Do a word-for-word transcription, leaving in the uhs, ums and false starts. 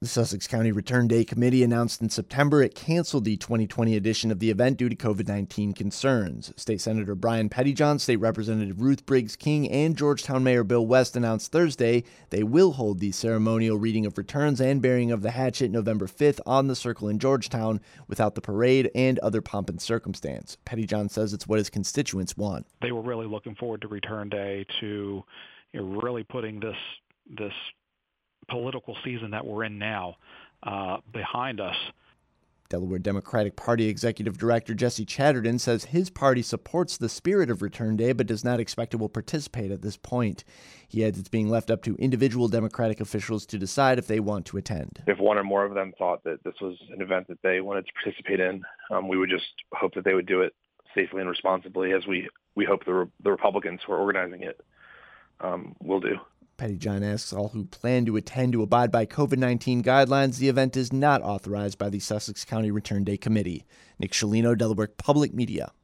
The Sussex County Return Day Committee announced in September it canceled the twenty twenty edition of the event due to covid nineteen concerns. State Senator Brian Pettyjohn, State Representative Ruth Briggs King, and Georgetown Mayor Bill West announced Thursday they will hold the ceremonial reading of returns and burying of the hatchet November fifth on the Circle in Georgetown without the parade and other pomp and circumstance. Pettyjohn says it's what his constituents want. They were really looking forward to Return Day, to you know, really putting this this political season that we're in now uh, behind us. Delaware Democratic Party Executive Director Jesse Chatterton says his party supports the spirit of Return Day but does not expect it will participate at this point. He adds it's being left up to individual Democratic officials to decide if they want to attend. If one or more of them thought that this was an event that they wanted to participate in, um, we would just hope that they would do it safely and responsibly, as we, we hope the, the Republicans who are organizing it um, will do. Pettyjohn asks all who plan to attend to abide by covid nineteen guidelines. The event is not authorized by the Sussex County Return Day Committee. Nick Scialino, Delaware Public Media.